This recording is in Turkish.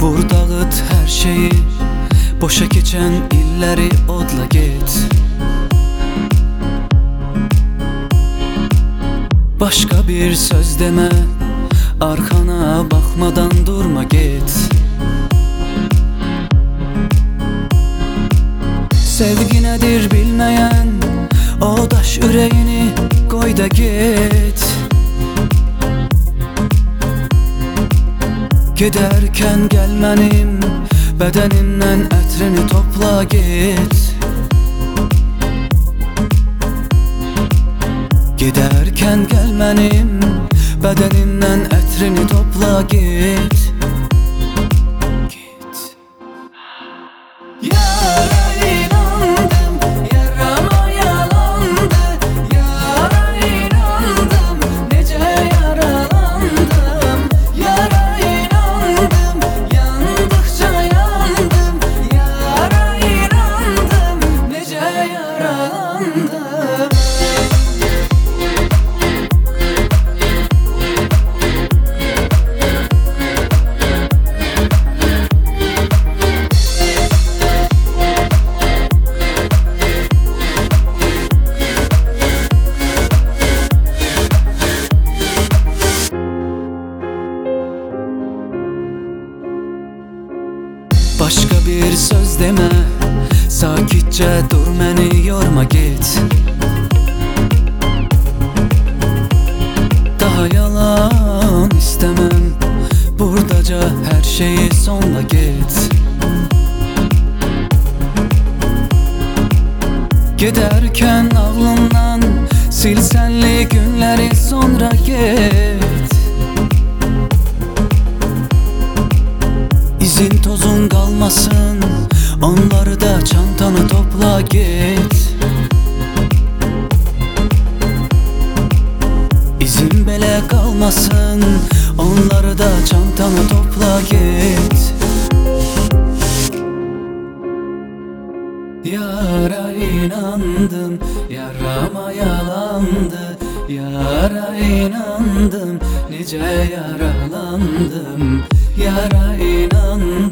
Vur dağıt her şeyi, boşa geçen illeri odla git. Başka bir söz deme, arkana bakmadan durma git. Sevgi nedir bilmeyen, o daş yüreğini koy da git. Giderken gelmenim, bedenimden etrini topla git. Giderken gelmenim, bedenimden etrini topla git. Git. Yara inandım, yarama yalandı. Yara inandım, nece yaralandım. Yara inandım, yandıkça yandım. Yara inandım, nece yaralandım. Başka bir söz deme, sakitçe dur, beni yorma git. Daha yalan istemem, buradaca her şeyi sonla git. Giderken aklımdan sil senli günleri sonra git. İzin tozun kalmasın, onları da çantana topla git. İzin bile kalmasın, onları da çantana topla git. Yara inandım, yarama yalandı. Yara inandım, nice yaralandım. Yara inandım.